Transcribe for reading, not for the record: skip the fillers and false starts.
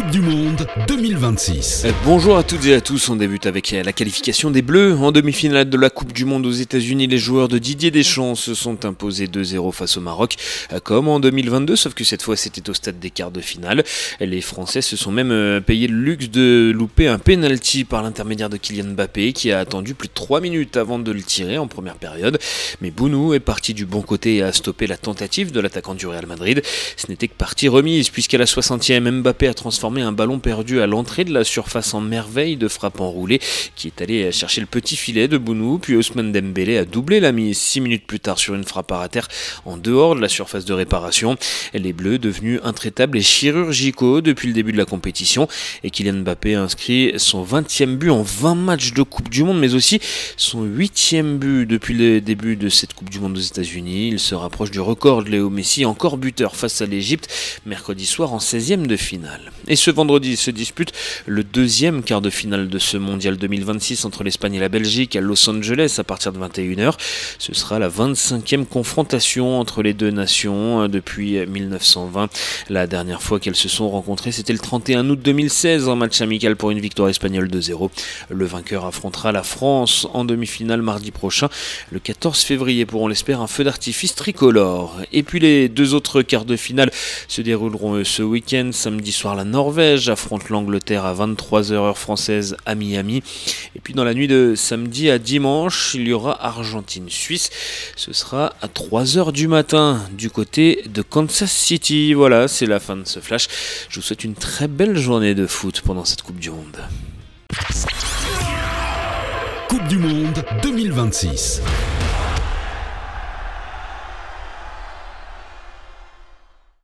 Coupe du Monde 2026. Bonjour à toutes et à tous, on débute avec la qualification des Bleus. En demi-finale de la Coupe du Monde aux États-Unis, les joueurs de Didier Deschamps se sont imposés 2-0 face au Maroc, comme en 2022, sauf que cette fois c'était au stade des quarts de finale. Les Français se sont même payé le luxe de louper un penalty par l'intermédiaire de Kylian Mbappé, qui a attendu plus de 3 minutes avant de le tirer en première période. Mais Bounou est parti du bon côté et a stoppé la tentative de l'attaquant du Real Madrid. Ce n'était que partie remise, puisqu'à la 60e, Mbappé a transformé un ballon perdu à l'entrée de la surface en merveille de frappe enroulée, qui est allé chercher le petit filet de Bounou, puis Ousmane Dembélé a doublé la mise 6 minutes plus tard sur une frappe à terre en dehors de la surface de réparation. Les Bleus devenus intraitables et chirurgicaux depuis le début de la compétition, et Kylian Mbappé a inscrit son 20e but en 20 matchs de Coupe du Monde, mais aussi son 8e but depuis le début de cette Coupe du Monde aux États-Unis. Il se rapproche du record de Léo Messi, encore buteur face à l'Égypte, mercredi soir en 16e de finale. Et ce vendredi se dispute le deuxième quart de finale de ce mondial 2026 entre l'Espagne et la Belgique à Los Angeles à partir de 21h. Ce sera la 25e confrontation entre les deux nations depuis 1920. La dernière fois qu'elles se sont rencontrées, c'était le 31 août 2016 en match amical pour une victoire espagnole 2-0. Le vainqueur affrontera la France en demi-finale mardi prochain, le 14 février pour, on l'espère, un feu d'artifice tricolore. Et puis les deux autres quarts de finale se dérouleront ce week-end. Samedi soir, la Norvège affronte l'Angleterre à 23h heure française à Miami. Et puis dans la nuit de samedi à dimanche, il y aura Argentine-Suisse. Ce sera à 3h du matin du côté de Kansas City. Voilà, c'est la fin de ce flash. Je vous souhaite une très belle journée de foot pendant cette Coupe du Monde. Coupe du Monde 2026.